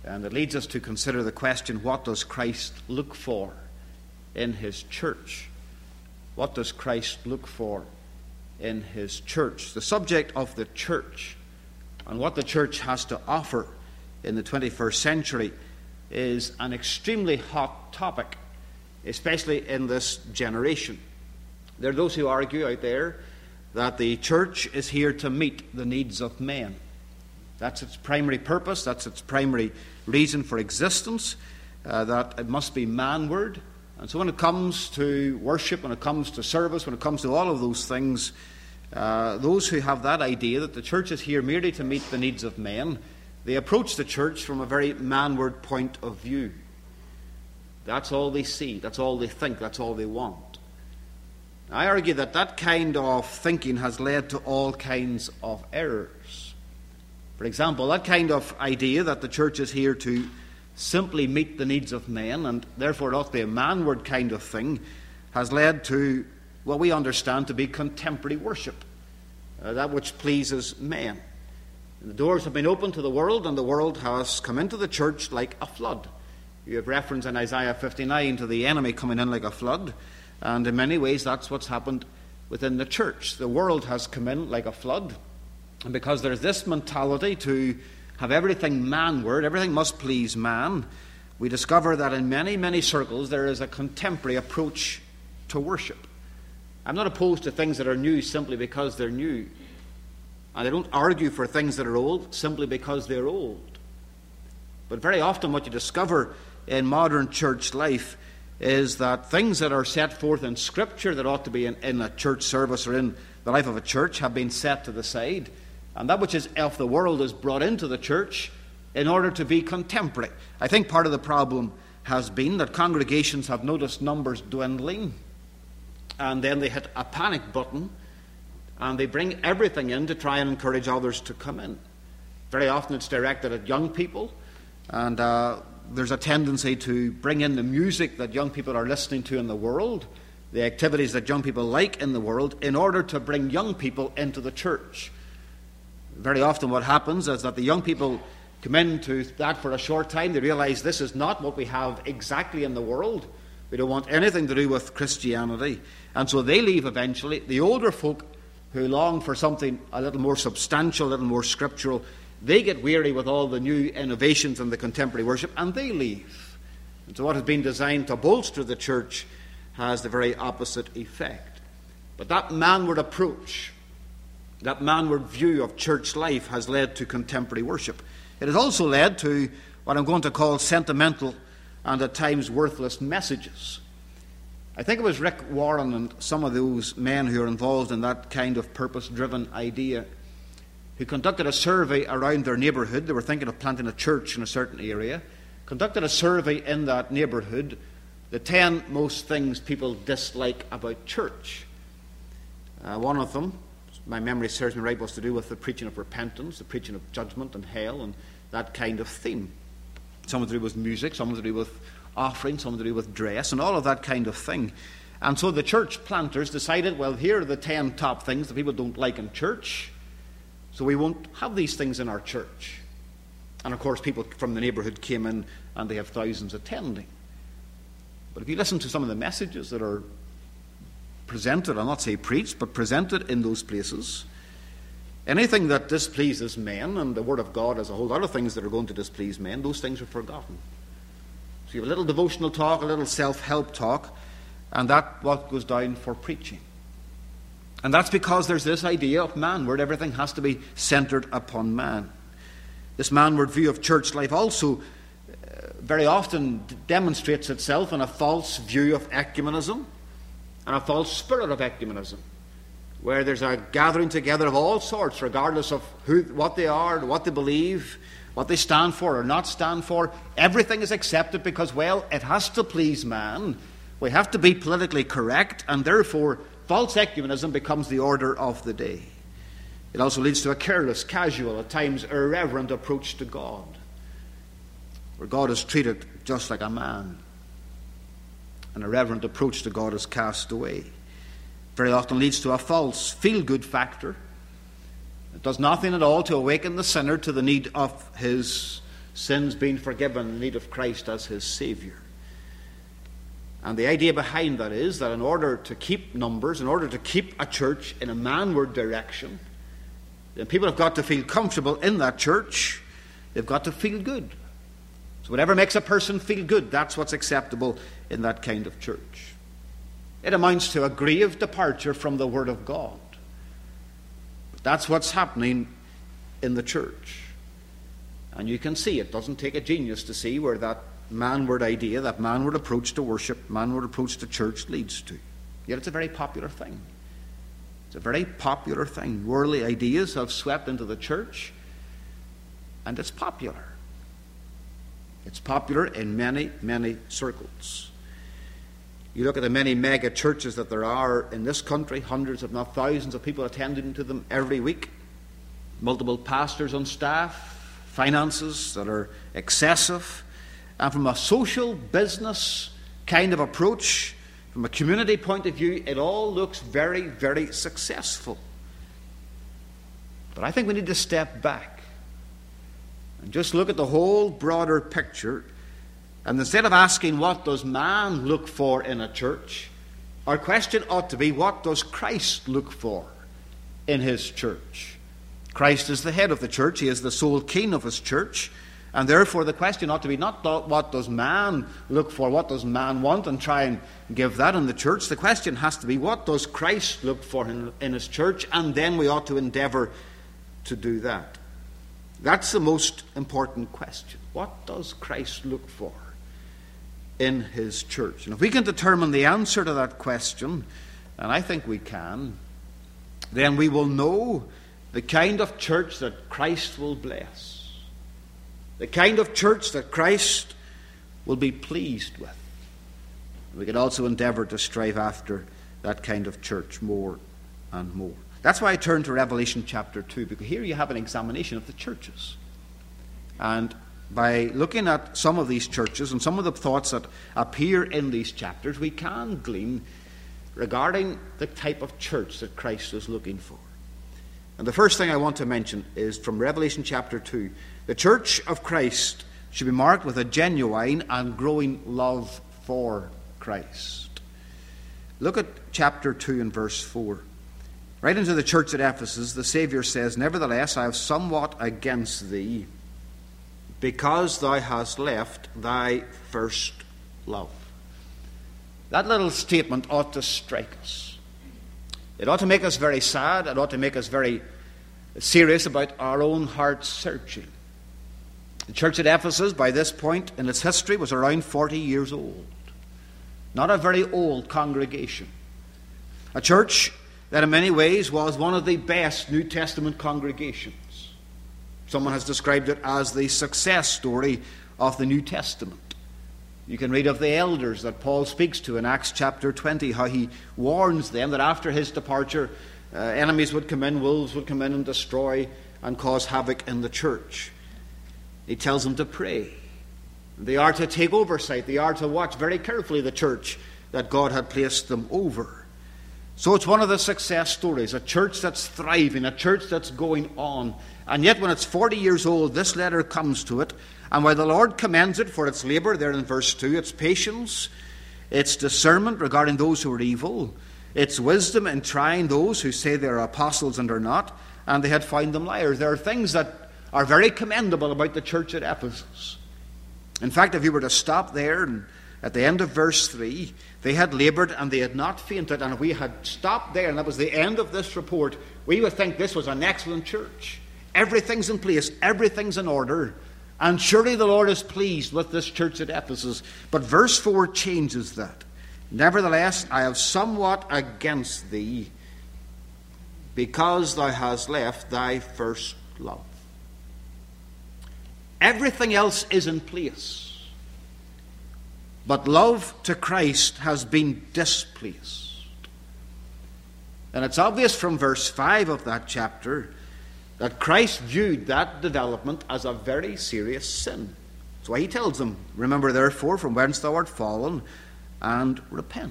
And it leads us to consider the question, what does Christ look for in his church? What does Christ look for in his church? The subject of the church and what the church has to offer in the 21st century is an extremely hot topic, especially in this generation. There are those who argue out there that the church is here to meet the needs of men. That's its primary purpose, that's its primary reason for existence, that it must be manward. And so when it comes to worship, when it comes to service, when it comes to all of those things, those who have that idea that the church is here merely to meet the needs of men, they approach the church from a very manward point of view. That's all they see, that's all they think, that's all they want. I argue that that kind of thinking has led to all kinds of errors. For example, that kind of idea that the church is here to simply meet the needs of men, and therefore it ought to be a manward kind of thing, has led to what we understand to be contemporary worship, that which pleases men. And the doors have been opened to the world, and the world has come into the church like a flood. You have reference in Isaiah 59 to the enemy coming in like a flood, and in many ways that's what's happened within the church. The world has come in like a flood, and because there's this mentality to have everything manward, everything must please man, we discover that in many, many circles there is a contemporary approach to worship. I'm not opposed to things that are new simply because they're new. And I don't argue for things that are old simply because they're old. But very often what you discover in modern church life is that things that are set forth in Scripture that ought to be in a church service or in the life of a church have been set to the side. And that which is of the world is brought into the church in order to be contemporary. I think part of the problem has been that congregations have noticed numbers dwindling, and then they hit a panic button, and they bring everything in to try and encourage others to come in. Very often it's directed at young people, and there's a tendency to bring in the music that young people are listening to in the world, the activities that young people like in the world, in order to bring young people into the church. Very often what happens is that the young people come into that for a short time. They realize this is not what we have exactly in the world. We don't want anything to do with Christianity. And so they leave eventually. The older folk who long for something a little more substantial, a little more scriptural, they get weary with all the new innovations in the contemporary worship, and they leave. And so what has been designed to bolster the church has the very opposite effect. But that manward approach, that manward view of church life has led to contemporary worship. It has also led to what I'm going to call sentimental and at times worthless messages. I think it was Rick Warren and some of those men who are involved in that kind of purpose-driven idea who conducted a survey around their neighbourhood. They were thinking of planting a church in a certain area. Conducted a survey in that neighbourhood, the 10 most things people dislike about church. One of them, my memory serves me right, was to do with the preaching of repentance, the preaching of judgment and hell, and that kind of theme. Some to do with music, some to do with offering, some to do with dress, and all of that kind of thing. And so the church planters decided, well, here are the 10 top things that people don't like in church, so we won't have these things in our church. And of course, people from the neighbourhood came in, and they have thousands attending. But if you listen to some of the messages that are presented, I'll not say preached, but presented in those places, anything that displeases men, and the Word of God has a whole lot of things that are going to displease men, those things are forgotten. So you have a little devotional talk, a little self-help talk, and that's what goes down for preaching. And that's because there's this idea of manward, everything has to be centered upon man. This manward view of church life also very often demonstrates itself in a false view of ecumenism and a false spirit of ecumenism, where there's a gathering together of all sorts, regardless of what they are, what they believe, what they stand for or not stand for. Everything is accepted because, well, it has to please man. We have to be politically correct, and therefore false ecumenism becomes the order of the day. It also leads to a careless, casual, at times irreverent approach to God, where God is treated just like a man. An irreverent approach to God is cast away. Very often leads to a false feel-good factor. It does nothing at all to awaken the sinner to the need of his sins being forgiven, in need of Christ as his Saviour. And the idea behind that is that in order to keep numbers, in order to keep a church in a manward direction, then people have got to feel comfortable in that church. They've got to feel good. So whatever makes a person feel good, that's what's acceptable in that kind of church. It amounts to a grave departure from the Word of God. But that's what's happening in the church. And you can see, it doesn't take a genius to see where that manward idea, that manward approach to worship, manward approach to church leads to. Yet it's a very popular thing. It's a very popular thing. Worldly ideas have swept into the church, and it's popular. It's popular in many, many circles. You look at the many mega churches that there are in this country, hundreds if not thousands of people attending to them every week, multiple pastors on staff, finances that are excessive. And from a social business kind of approach, from a community point of view, it all looks very, very successful. But I think we need to step back and just look at the whole broader picture. And instead of asking, what does man look for in a church, our question ought to be, what does Christ look for in his church? Christ is the head of the church. He is the sole king of his church. And therefore the question ought to be not what does man look for, what does man want, and try and give that in the church. The question has to be, what does Christ look for in his church? And then we ought to endeavour to do that. That's the most important question. What does Christ look for in his church? And if we can determine the answer to that question, and I think we can, then we will know the kind of church that Christ will bless. The kind of church that Christ will be pleased with. We can also endeavour to strive after that kind of church more and more. That's why I turn to Revelation chapter 2, because here you have an examination of the churches. And by looking at some of these churches and some of the thoughts that appear in these chapters, we can glean regarding the type of church that Christ is looking for. And the first thing I want to mention is from Revelation chapter 2. The church of Christ should be marked with a genuine and growing love for Christ. Look at chapter 2 and verse 4. Right into the church at Ephesus, the Saviour says, "Nevertheless, I have somewhat against thee, because thou hast left thy first love." That little statement ought to strike us. It ought to make us very sad. It ought to make us very serious about our own heart searching. The church at Ephesus, by this point in its history, was around 40 years old. Not a very old congregation. A church that in many ways was one of the best New Testament congregations. Someone has described it as the success story of the New Testament. You can read of the elders that Paul speaks to in Acts chapter 20, how he warns them that after his departure, enemies would come in, wolves would come in and destroy and cause havoc in the church. He tells them to pray. They are to take oversight. They are to watch very carefully the church that God had placed them over. So it's one of the success stories, a church that's thriving, a church that's going on. And yet when it's 40 years old, this letter comes to it. And while the Lord commends it for its labour, there in verse 2, its patience, its discernment regarding those who are evil, its wisdom in trying those who say they are apostles and are not, and they had found them liars. There are things that are very commendable about the church at Ephesus. In fact, if you were to stop there, and at the end of verse 3, they had laboured and they had not fainted. And if we had stopped there, and that was the end of this report, we would think this was an excellent church. Everything's in place, everything's in order, and surely the Lord is pleased with this church at Ephesus. But verse 4 changes that. "Nevertheless, I have somewhat against thee, because thou hast left thy first love." Everything else is in place, but love to Christ has been displaced. And it's obvious from verse 5 of that chapter that Christ viewed that development as a very serious sin. That's why he tells them, "Remember therefore from whence thou art fallen, and repent."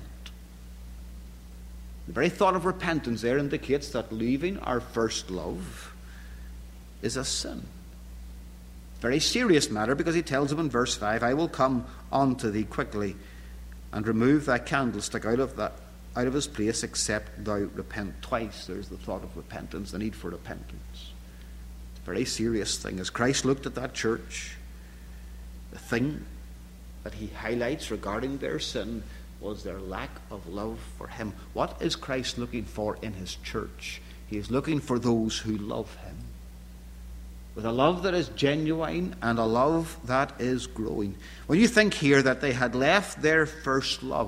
The very thought of repentance there indicates that leaving our first love is a sin. Very serious matter, because he tells him in verse 5, I will come unto thee quickly and remove thy candlestick out of his place, except thou repent. Twice there's the thought of repentance, the need for repentance. It's a very serious thing. As Christ looked at that church, the thing that he highlights regarding their sin was their lack of love for him. What is Christ looking for in his church? He is looking for those who love him, with a love that is genuine and a love that is growing. When you think here that they had left their first love,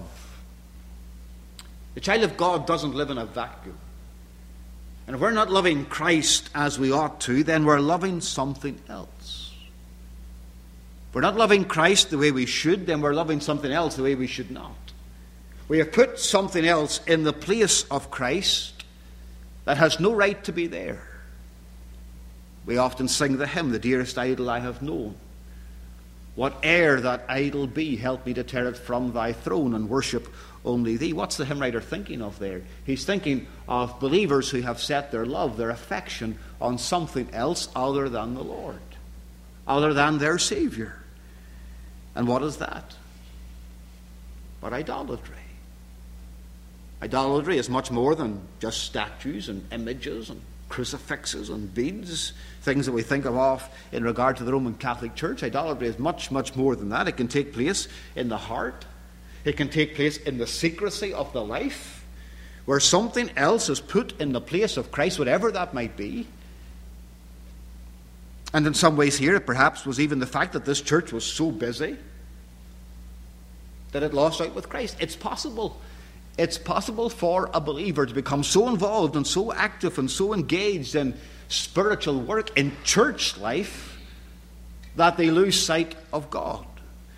the child of God doesn't live in a vacuum. And if we're not loving Christ as we ought to, then we're loving something else. If we're not loving Christ the way we should, then we're loving something else the way we should not. We have put something else in the place of Christ that has no right to be there. We often sing the hymn, the dearest idol I have known. Whate'er that idol be, help me to tear it from thy throne and worship only thee. What's the hymn writer thinking of there? He's thinking of believers who have set their love, their affection on something else other than the Lord, other than their Savior. And what is that? But idolatry. Idolatry is much more than just statues and images and crucifixes and beads, things that we think of in regard to the Roman Catholic Church. Idolatry is much, much more than that. It can take place in the heart. It can take place in the secrecy of the life, where something else is put in the place of Christ, whatever that might be. And in some ways here, it perhaps was even the fact that this church was so busy that it lost out with Christ. It's possible. It's possible for a believer to become so involved and so active and so engaged in spiritual work, in church life, that they lose sight of God.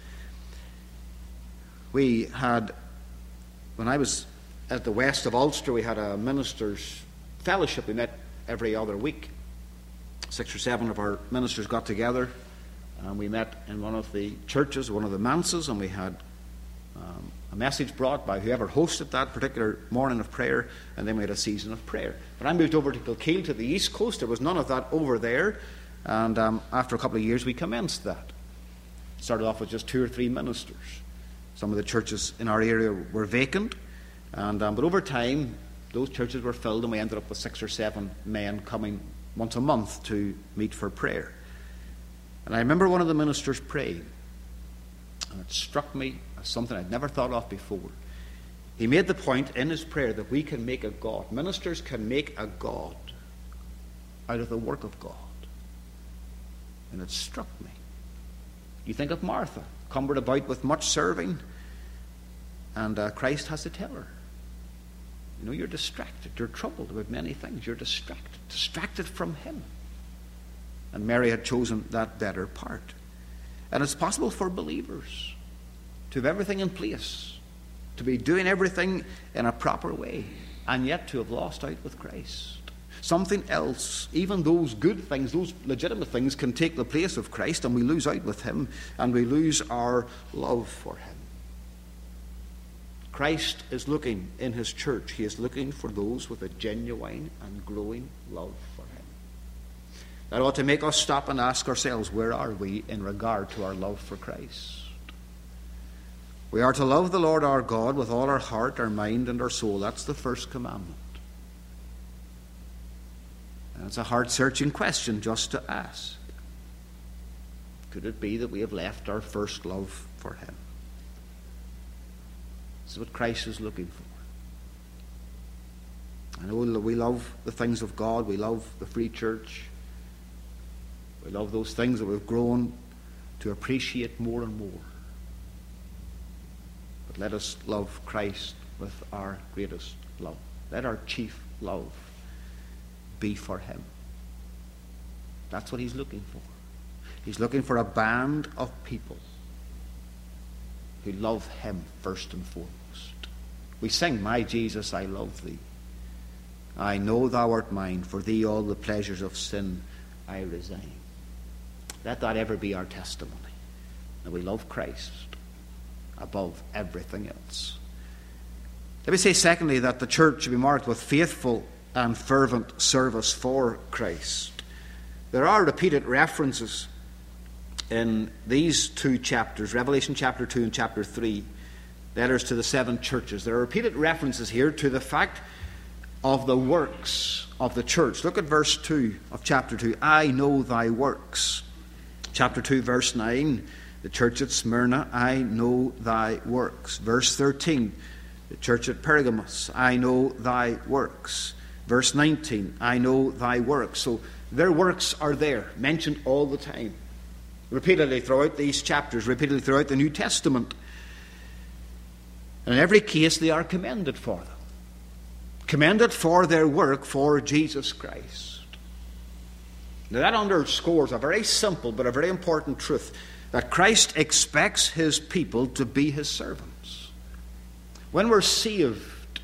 We had, when I was at the west of Ulster, we had a ministers' fellowship. We met every other week. 6 or 7 of our ministers got together, and we met in one of the churches, one of the manses, and we had a message brought by whoever hosted that particular morning of prayer, and then we had a season of prayer. When I moved over to Kilkeel, to the east coast, there was none of that over there, and after a couple of years we commenced that. Started off with just 2 or 3 ministers. Some of the churches in our area were vacant, and but over time those churches were filled, and we ended up with 6 or 7 men coming once a month to meet for prayer. And I remember one of the ministers praying, and it struck me as something I'd never thought of before. He made the point in his prayer that we can make a God. Ministers can make a God out of the work of God. And it struck me. You think of Martha, cumbered about with much serving, and Christ has to tell her, you know, you're distracted, you're troubled about many things, you're distracted from him. And Mary had chosen that better part. And it's possible for believers to have everything in place, to be doing everything in a proper way, and yet to have lost out with Christ. Something else, even those good things, those legitimate things, can take the place of Christ, and we lose out with him, and we lose our love for him. Christ is looking in his church. He is looking for those with a genuine and growing love for him. That ought to make us stop and ask ourselves, where are we in regard to our love for Christ? We are to love the Lord our God with all our heart, our mind, and our soul. That's the first commandment. And it's a heart-searching question just to ask. Could it be that we have left our first love for him? This is what Christ is looking for. I know we love the things of God. We love the free church. We love those things that we've grown to appreciate more and more. But let us love Christ with our greatest love. Let our chief love be for him. That's what he's looking for. He's looking for a band of people who love him first and foremost. We sing, my Jesus, I love thee. I know thou art mine. For thee all the pleasures of sin I resign. Let that ever be our testimony, that we love Christ above everything else. Let me say, secondly, that the church should be marked with faithful and fervent service for Christ. There are repeated references in these two chapters, Revelation chapter 2 and chapter 3, letters to the 7 churches. There are repeated references here to the fact of the works of the church. Look at verse 2 of chapter 2. I know thy works. Chapter 2, verse 9, the church at Smyrna, I know thy works. Verse 13, the church at Pergamos, I know thy works. Verse 19, I know thy works. So their works are there, mentioned all the time, repeatedly throughout these chapters, repeatedly throughout the New Testament. And in every case, they are commended for them. Commended for their work for Jesus Christ. Now that underscores a very simple but a very important truth, that Christ expects his people to be his servants. When we're saved,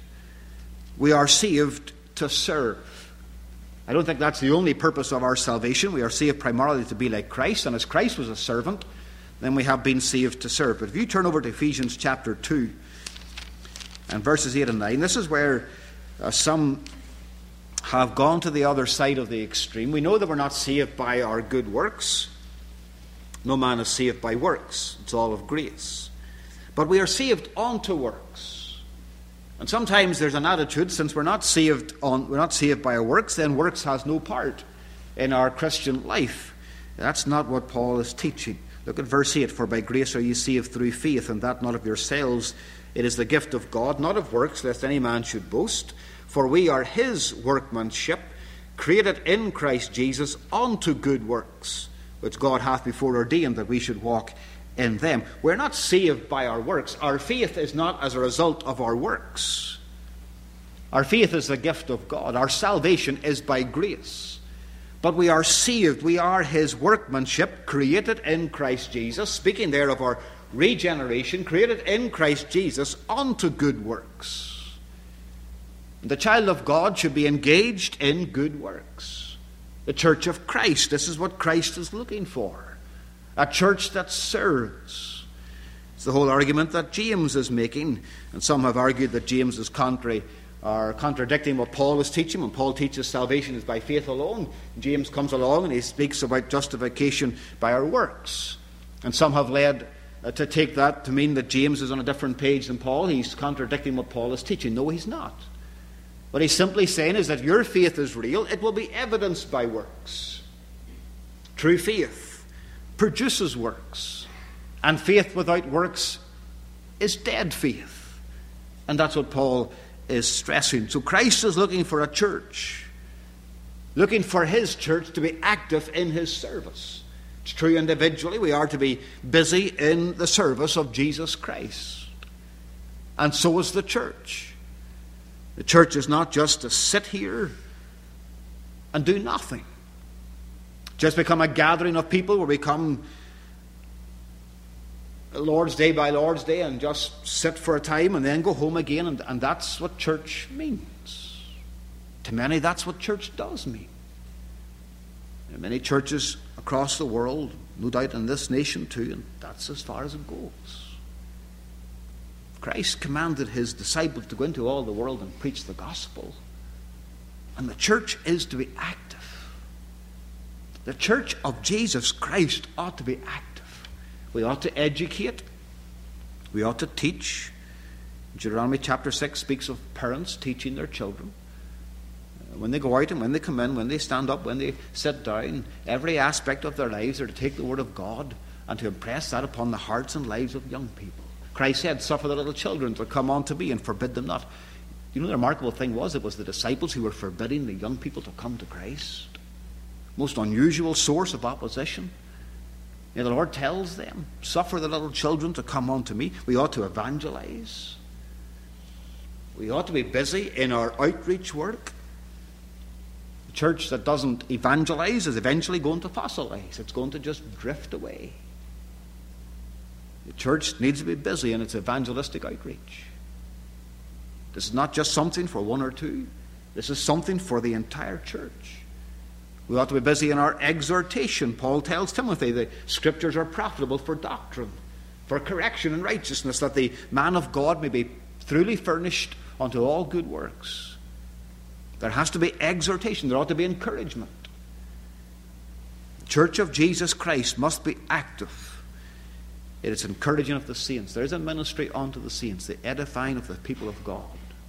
we are saved to serve. I don't think that's the only purpose of our salvation. We are saved primarily to be like Christ, and as Christ was a servant, then we have been saved to serve. But if you turn over to Ephesians chapter 2 and verses 8 and 9, this is where some have gone to the other side of the extreme. We know that we're not saved by our good works. No man is saved by works. It's all of grace. But we are saved unto works. And sometimes there's an attitude, since we're not saved by our works, then works has no part in our Christian life. That's not what Paul is teaching. Look at verse 8. For by grace are ye saved through faith, and that not of yourselves. It is the gift of God, not of works, lest any man should boast. For we are his workmanship, created in Christ Jesus unto good works, which God hath before ordained that we should walk in them. We're not saved by our works. Our faith is not as a result of our works. Our faith is the gift of God. Our salvation is by grace. But we are saved. We are his workmanship, created in Christ Jesus. Speaking there of our regeneration, created in Christ Jesus unto good works. The child of God should be engaged in good works. The church of Christ, this is what Christ is looking for. A church that serves. It's the whole argument that James is making, and some have argued that James is contradicting what Paul is teaching. When Paul teaches salvation is by faith alone, James comes along and he speaks about justification by our works. And some have led to take that to mean that James is on a different page than Paul. He's contradicting what Paul is teaching. No, he's not. What he's simply saying is that if your faith is real, it will be evidenced by works. True faith produces works. And faith without works is dead faith. And that's what Paul is stressing. So Christ is looking for a church. Looking for his church to be active in his service. It's true individually. We are to be busy in the service of Jesus Christ. And so is the church. The church is not just to sit here and do nothing. Just become a gathering of people where we come Lord's Day by Lord's Day and just sit for a time and then go home again. And that's what church means. To many, that's what church does mean. There are many churches across the world, no doubt in this nation too, and that's as far as it goes. Christ commanded his disciples to go into all the world and preach the gospel. And the church is to be active. The church of Jesus Christ ought to be active. We ought to educate. We ought to teach. Deuteronomy chapter 6 speaks of parents teaching their children. When they go out and when they come in, when they stand up, when they sit down, every aspect of their lives are to take the word of God and to impress that upon the hearts and lives of young people. Christ said, suffer the little children to come unto me and forbid them not. You know, the remarkable thing was, it was the disciples who were forbidding the young people to come to Christ. Most unusual source of opposition. You know, the Lord tells them, suffer the little children to come unto me. We ought to evangelize. We ought to be busy in our outreach work. The church that doesn't evangelize is eventually going to fossilize. It's going to just drift away. The church needs to be busy in its evangelistic outreach. This is not just something for one or two. This is something for the entire church. We ought to be busy in our exhortation. Paul tells Timothy the scriptures are profitable for doctrine, for correction and righteousness, that the man of God may be truly furnished unto all good works. There has to be exhortation. There ought to be encouragement. The church of Jesus Christ must be active in its encouraging of the saints. There is a ministry unto the saints, the edifying of the people of God.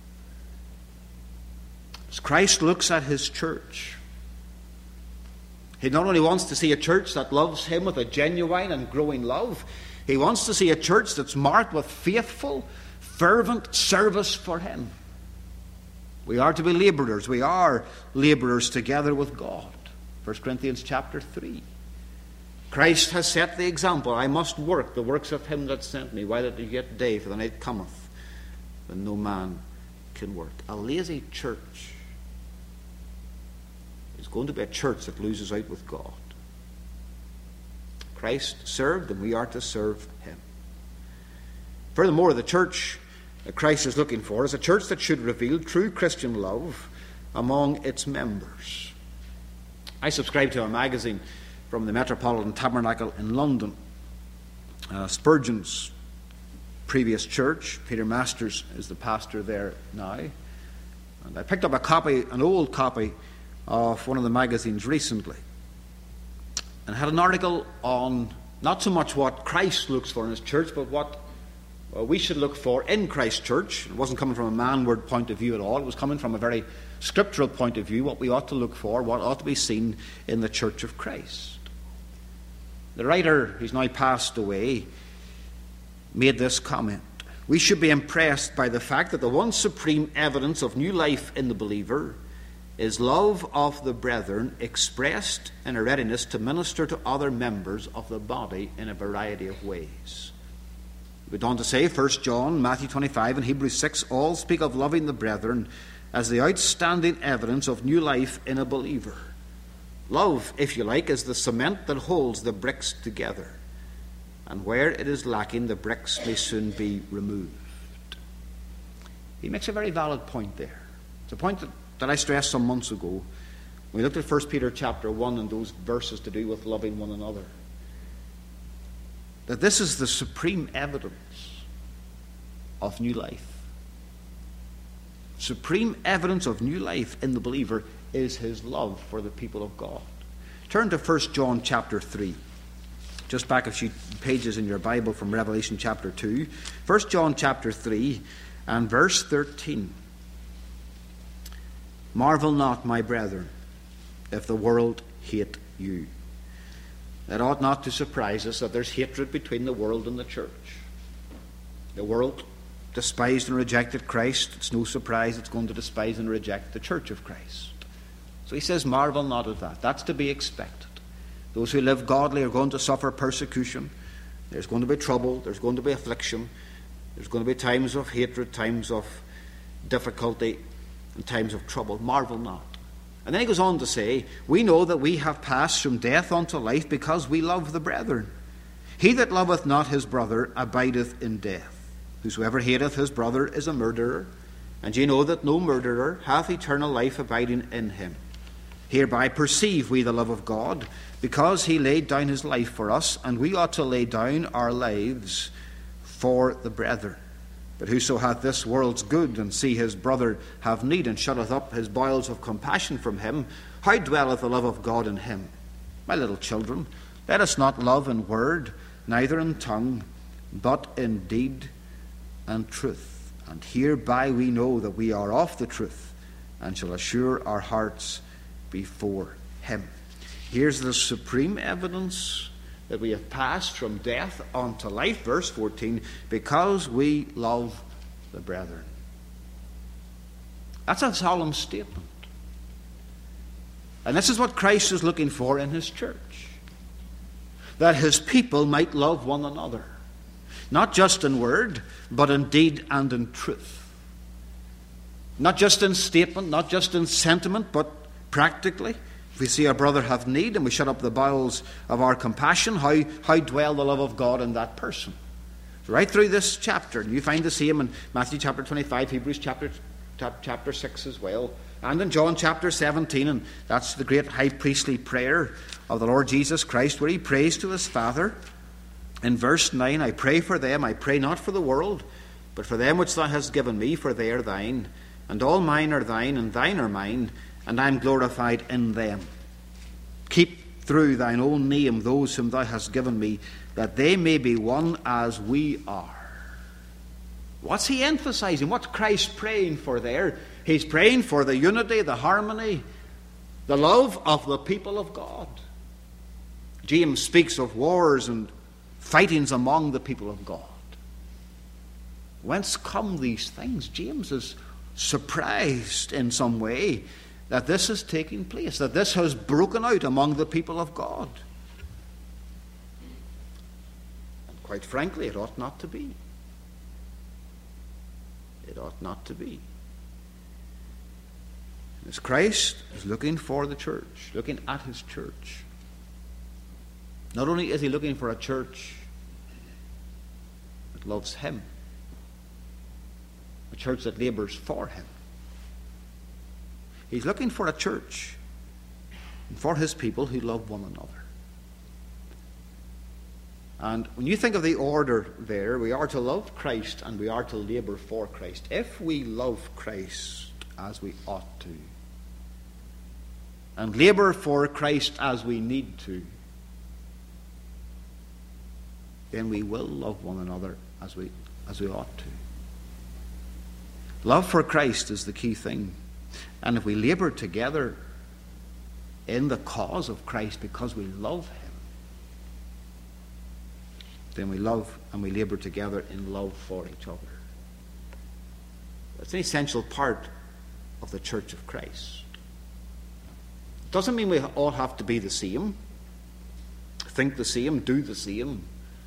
As Christ looks at his church, he not only wants to see a church that loves him with a genuine and growing love, he wants to see a church that's marked with faithful, fervent service for him. We are to be laborers. We are laborers together with God. 1 Corinthians chapter 3. Christ has set the example. I must work the works of him that sent me while it is yet day, for the night cometh when no man can work. A lazy church is going to be a church that loses out with God. Christ served, and we are to serve him. Furthermore, the church that Christ is looking for is a church that should reveal true Christian love among its members. I subscribe to a magazine from the Metropolitan Tabernacle in London. Spurgeon's previous church. Peter Masters is the pastor there now. And I picked up a copy, an old copy of one of the magazines recently, and had an article on not so much what Christ looks for in his church, but what we should look for in Christ's church. It wasn't coming from a manward point of view at all. It was coming from a very scriptural point of view, what we ought to look for, what ought to be seen in the church of Christ. The writer, who's now passed away, made this comment: we should be impressed by the fact that the one supreme evidence of new life in the believer is love of the brethren expressed in a readiness to minister to other members of the body in a variety of ways. We go on to say, 1 John, Matthew 25, and Hebrews 6 all speak of loving the brethren as the outstanding evidence of new life in a believer. Love, if you like, is the cement that holds the bricks together, and where it is lacking, the bricks may soon be removed. He makes a very valid point there. It's a point that I stressed some months ago. We looked at 1 Peter chapter 1 and those verses to do with loving one another. That this is the supreme evidence of new life. Supreme evidence of new life in the believer is his love for the people of God. Turn to 1 John chapter 3. Just back a few pages in your Bible from Revelation chapter 2. 1 John chapter 3 and verse 13. Marvel not, my brethren, if the world hate you. It ought not to surprise us that there's hatred between the world and the church. The world despised and rejected Christ. It's no surprise it's going to despise and reject the church of Christ. So he says, marvel not at that. That's to be expected. Those who live godly are going to suffer persecution. There's going to be trouble. There's going to be affliction. There's going to be times of hatred, times of difficulty, and times of trouble. Marvel not. And then he goes on to say, we know that we have passed from death unto life because we love the brethren. He that loveth not his brother abideth in death. Whosoever hateth his brother is a murderer, and ye know that no murderer hath eternal life abiding in him. Hereby perceive we the love of God, because he laid down his life for us, and we ought to lay down our lives for the brethren. But whoso hath this world's good, and see his brother have need, and shutteth up his bowels of compassion from him, how dwelleth the love of God in him? My little children, let us not love in word, neither in tongue, but in deed and truth. And hereby we know that we are of the truth, and shall assure our hearts before him. Here's the supreme evidence that we have passed from death unto life, verse 14, because we love the brethren. That's a solemn statement. And this is what Christ is looking for in his church. That his people might love one another. Not just in word, but in deed and in truth. Not just in statement, not just in sentiment, but practically. If we see our brother have need and we shut up the bowels of our compassion, how dwell the love of God in that person? Right through this chapter. And you find the same in Matthew chapter 25, Hebrews chapter 6 as well, and in John chapter 17. And that's the great high priestly prayer of the Lord Jesus Christ, where he prays to his Father. In verse 9, I pray for them, I pray not for the world, but for them which thou hast given me, for they are thine. And all mine are thine, and thine are mine, and I am glorified in them. Keep through thine own name those whom thou hast given me, that they may be one as we are. What's he emphasizing? What's Christ praying for there? He's praying for the unity, the harmony, the love of the people of God. James speaks of wars and fightings among the people of God. Whence come these things? James is surprised in some way that this is taking place, that this has broken out among the people of God. And quite frankly, it ought not to be. It ought not to be. As Christ is looking for the church, looking at his church, not only is he looking for a church that loves him, a church that labors for him, he's looking for a church and for his people who love one another. And when you think of the order there, we are to love Christ and we are to labor for Christ. If we love Christ as we ought to, and labor for Christ as we need to, then we will love one another as we ought to. Love for Christ is the key thing. And if we labor together in the cause of Christ because we love him, then we love and we labor together in love for each other. That's an essential part of the Church of Christ. It doesn't mean we all have to be the same, think the same, do the same.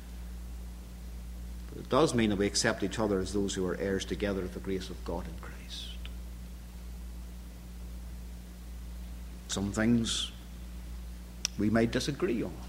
But it does mean that we accept each other as those who are heirs together of the grace of God in Christ. Some things we might disagree on.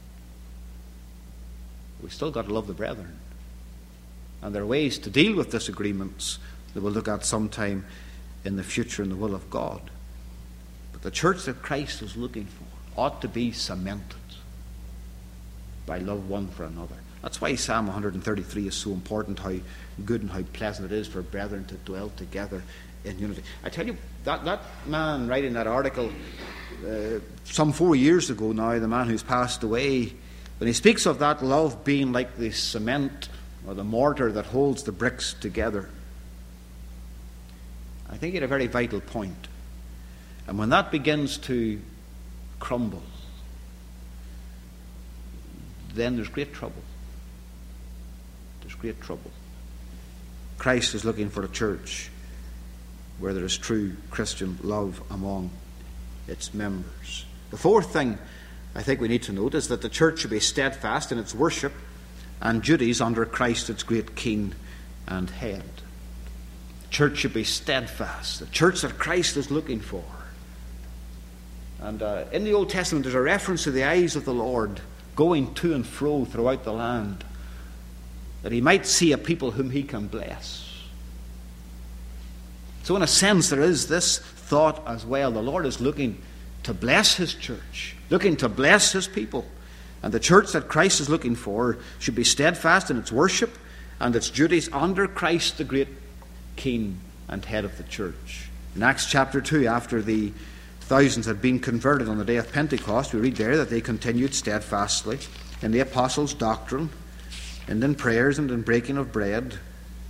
We've still got to love the brethren. And there are ways to deal with disagreements that we'll look at sometime in the future in the will of God. But the church that Christ is looking for ought to be cemented by love one for another. That's why Psalm 133 is so important, how good and how pleasant it is for brethren to dwell together in unity. I tell you, that man writing that article some 4 years ago now, the man who's passed away, when he speaks of that love being like the cement or the mortar that holds the bricks together, I think he had a very vital point. And when that begins to crumble, then there's great trouble. There's great trouble. Christ is looking for a church where there is true Christian love among its members. The fourth thing I think we need to note is that the church should be steadfast in its worship and duties under Christ, its great King and Head. The church should be steadfast, the church that Christ is looking for. And in the Old Testament there's a reference to the eyes of the Lord going to and fro throughout the land, that he might see a people whom he can bless. So in a sense there is this thought as well. The Lord is looking to bless his church, looking to bless his people. And the church that Christ is looking for should be steadfast in its worship and its duties under Christ, the great King and Head of the church. In Acts chapter 2, after the thousands had been converted on the day of Pentecost, we read there that they continued steadfastly in the apostles' doctrine, and in prayers, and in breaking of bread,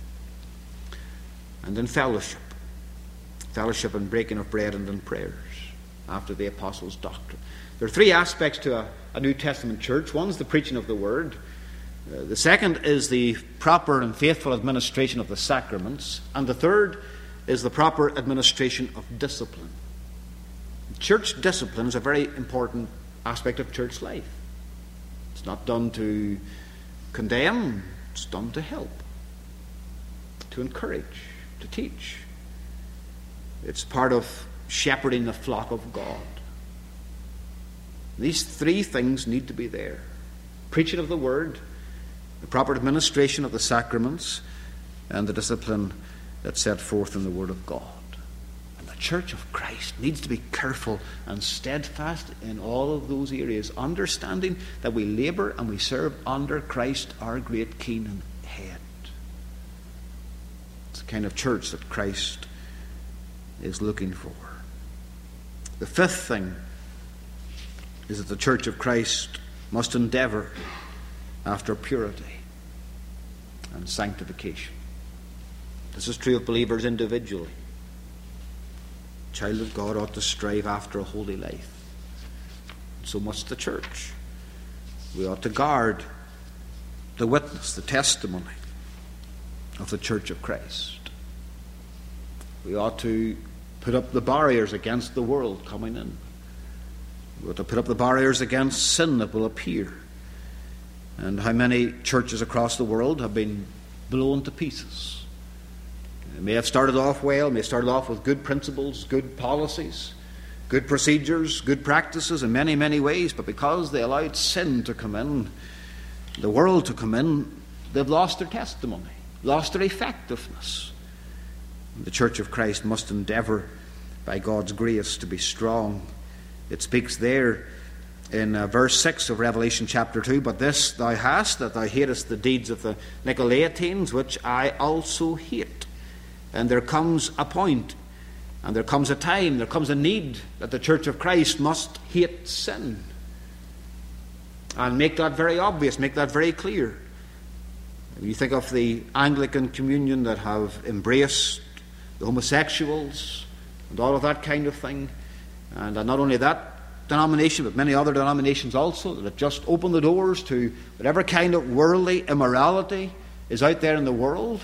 and in fellowship. Fellowship and breaking of bread and in prayers after the apostles' doctrine. There are three aspects to a New Testament church. One is the preaching of the word. The second is the proper and faithful administration of the sacraments. And the third is the proper administration of discipline. Church discipline is a very important aspect of church life. It's not done to condemn, it's done to help, to encourage, to teach. It's part of shepherding the flock of God. These three things need to be there: preaching of the word, the proper administration of the sacraments, and the discipline that's set forth in the word of God. And the church of Christ needs to be careful and steadfast in all of those areas, understanding that we labor and we serve under Christ, our great King and Head. It's the kind of church that Christ is looking for. The fifth thing is that the Church of Christ must endeavour after purity and sanctification. This is true of believers individually. A child of God ought to strive after a holy life. So must the church. We ought to guard the witness, the testimony of the Church of Christ. We ought to put up the barriers against the world coming in. We ought to put up the barriers against sin that will appear. And how many churches across the world have been blown to pieces. They may have started off well, may have started off with good principles, good policies, good procedures, good practices in many, many ways, but because they allowed sin to come in, the world to come in, they've lost their testimony, lost their effectiveness. The Church of Christ must endeavour by God's grace to be strong. It speaks there in verse 6 of Revelation chapter 2, "But this thou hast, that thou hatest the deeds of the Nicolaitans, which I also hate. And there comes a point, and there comes a time, there comes a need that the Church of Christ must hate sin. And make that very obvious, make that very clear. You think of the Anglican Communion that have embraced the homosexuals and all of that kind of thing. And not only that denomination, but many other denominations also, that have just opened the doors to whatever kind of worldly immorality is out there in the world.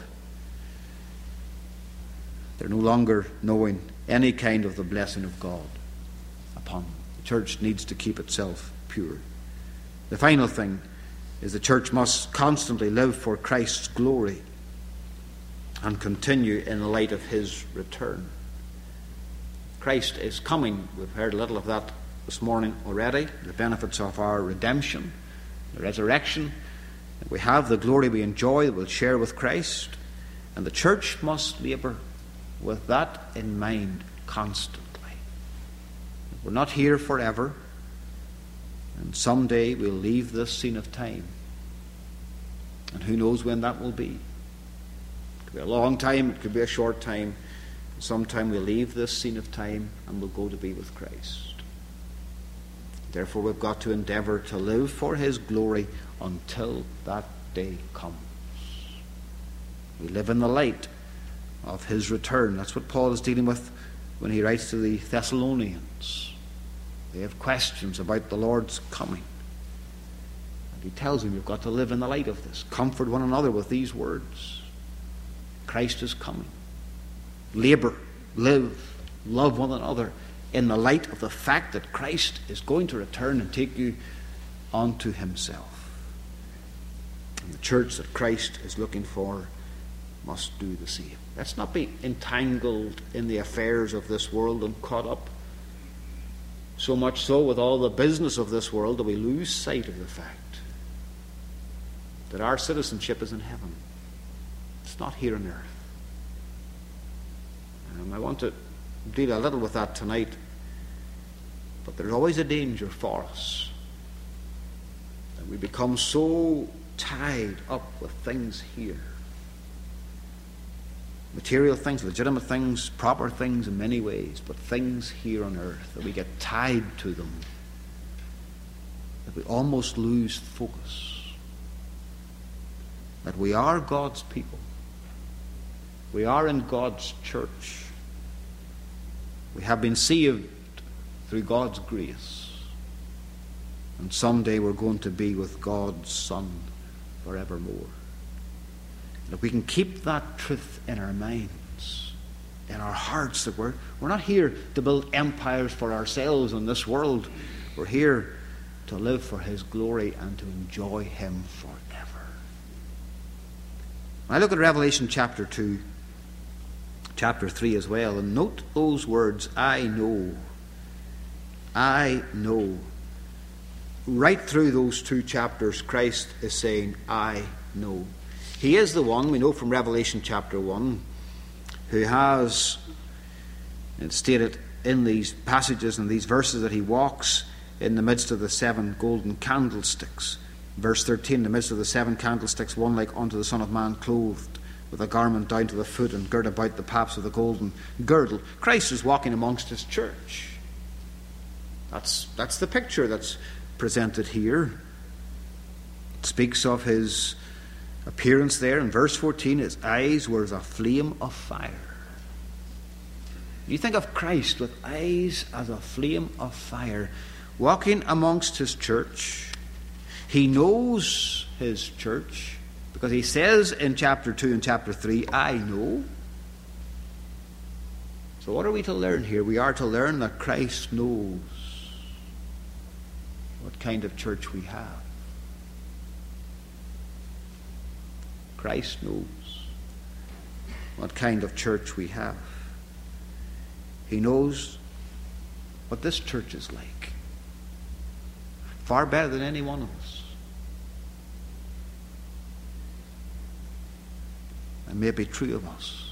They're no longer knowing any kind of the blessing of God upon them. The church needs to keep itself pure. The final thing is the church must constantly live for Christ's glory and continue in the light of his return. Christ is coming. We've heard a little of that this morning already. The benefits of our redemption, the resurrection. We have the glory we enjoy that we'll share with Christ. And the church must labour with that in mind constantly. We're not here forever. And someday we'll leave this scene of time. And who knows when that will be. It could be a long time, it could be a short time. Sometime we'll leave this scene of time and we'll go to be with Christ. Therefore we've got to endeavour to live for his glory until that day comes. We live in the light of his return. That's what Paul is dealing with when he writes to the Thessalonians. They have questions about the Lord's coming. And he tells them you've got to live in the light of this. Comfort one another with these words. Christ is coming. Labour, live, love one another in the light of the fact that Christ is going to return and take you unto himself. And the church that Christ is looking for must do the same. Let's not be entangled in the affairs of this world and caught up so much so with all the business of this world that we lose sight of the fact that our citizenship is in heaven. It's not here on earth. I want to deal a little with that tonight, but there's always a danger for us that we become so tied up with things here. Material things, legitimate things, proper things in many ways, but things here on earth, that we get tied to them, that we almost lose focus. That we are God's people. We are in God's church. We have been saved through God's grace. And someday we're going to be with God's Son forevermore. And if we can keep that truth in our minds, in our hearts, that we're not here to build empires for ourselves in this world. We're here to live for his glory and to enjoy him forever. I look at Revelation chapter 2, chapter 3 as well, and note those words, I know. I know. Right through those two chapters, Christ is saying, I know. He is the one, we know from Revelation chapter 1, who has, it's stated in these passages and these verses, that he walks in the midst of the 7 golden candlesticks. Verse 13, in the midst of the 7 candlesticks, one like unto the Son of Man, clothed with a garment down to the foot and girt about the paps of the golden girdle. Christ is walking amongst his church. That's the picture that's presented here. It speaks of his appearance there in verse 14. His eyes were as a flame of fire. You think of Christ with eyes as a flame of fire, walking amongst his church. He knows his church, because he says in chapter 2 and chapter 3, I know. So what are we to learn here? We are to learn that Christ knows what kind of church we have. Christ knows what kind of church we have. He knows what this church is like. Far better than any one of us. And may it be true of us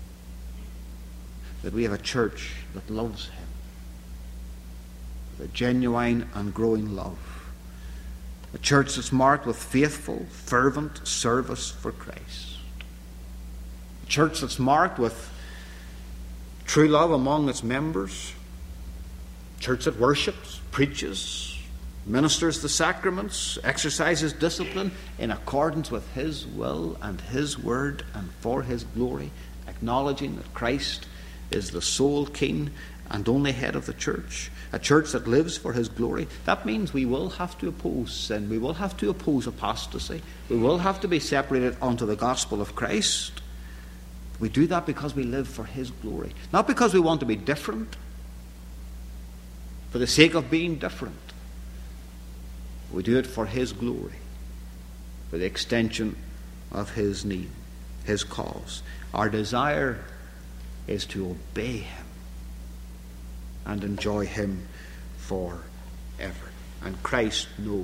that we have a church that loves him with a genuine and growing love. A church that's marked with faithful, fervent service for Christ. A church that's marked with true love among its members. A church that worships, preaches, ministers the sacraments, exercises discipline in accordance with his will and his word and for his glory, acknowledging that Christ is the sole king and only head of the church. A church that lives for his glory. That means we will have to oppose sin. We will have to oppose apostasy. We will have to be separated unto the gospel of Christ. We do that because we live for his glory. Not because we want to be different, for the sake of being different. We do it for his glory, for the extension of his need, his cause. Our desire is to obey him and enjoy him forever. And Christ knows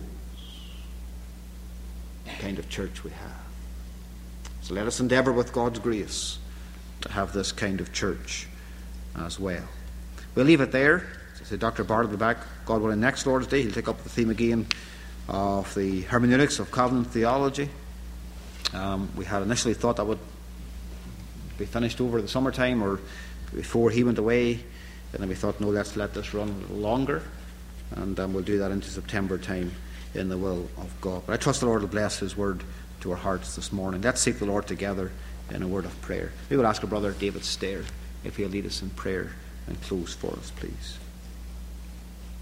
the kind of church we have. So let us endeavour with God's grace to have this kind of church as well. We'll leave it there. As I said, Dr. Bard will be back, God willing, next Lord's Day. He'll take up the theme again of the hermeneutics of covenant theology. We had initially thought that would be finished over the summertime or before he went away, and then we thought, no, let's let this run a little longer, and we'll do that into September time in the will of God. But I trust the Lord will bless his word to our hearts this morning. Let's seek the Lord together in a word of prayer. We will ask our brother David Stair if he'll lead us in prayer and close for us, please.